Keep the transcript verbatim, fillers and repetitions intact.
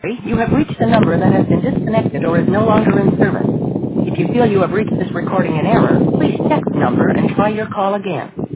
You have reached a number that has been disconnected or is no longer in service. If you feel you have reached this recording in error, please check the number and try your call again.